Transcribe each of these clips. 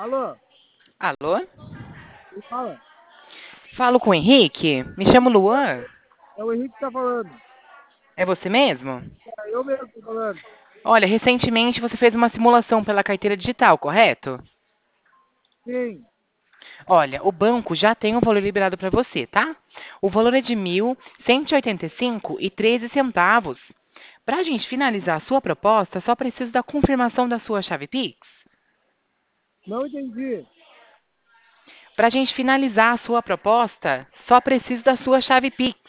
Alô? Alô? Quem fala? Falo com o Henrique? Me chamo Luan. É o Henrique que tá falando. É você mesmo? É eu mesmo que tô falando. Olha, recentemente você fez uma simulação pela carteira digital, correto? Sim. Olha, o banco já tem o valor liberado para você, tá? O valor é de 1.185,13 centavos. Para a gente finalizar a sua proposta, só preciso da confirmação da sua chave Pix. Não entendi. Para a gente finalizar a sua proposta, só preciso da sua chave Pix.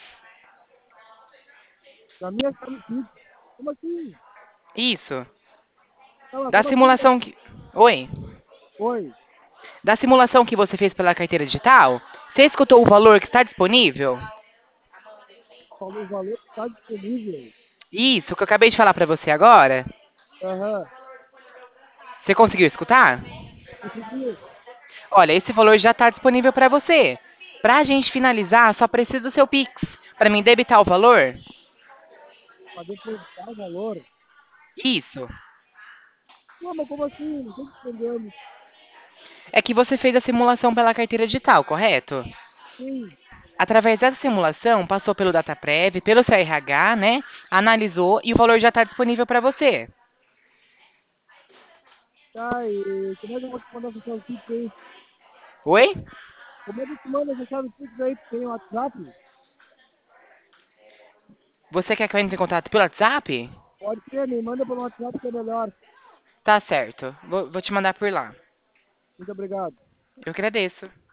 Na minha chave Pix. Como assim? Isso. Tá, mas Da como assim? simulação que. Oi. Oi. Da simulação que você fez pela carteira digital, você escutou o valor que está disponível? Falou o valor que tá disponível. Isso, que eu acabei de falar para você agora. Aham. Você conseguiu escutar? Consegui. Olha, esse valor já está disponível para você. Para a gente finalizar, só preciso do seu Pix. Para mim debitar o valor? Pra depositar o valor. Isso. Não, mas como assim? Não tô entendendo. É que você fez a simulação pela carteira digital, correto? Sim. Através dessa simulação, passou pelo DataPrev, pelo seu RH, né? Analisou e o valor já está disponível para você. Tá, e como é que eu vou te mandar essa chave Pix aí? Oi? Como é que eu te mando essa chave Pix aí? Tem o WhatsApp? Você quer que eu entre em contato pelo WhatsApp? Pode ser, me manda pelo WhatsApp que é melhor. Tá certo. Vou te mandar por lá. Muito obrigado. Eu agradeço.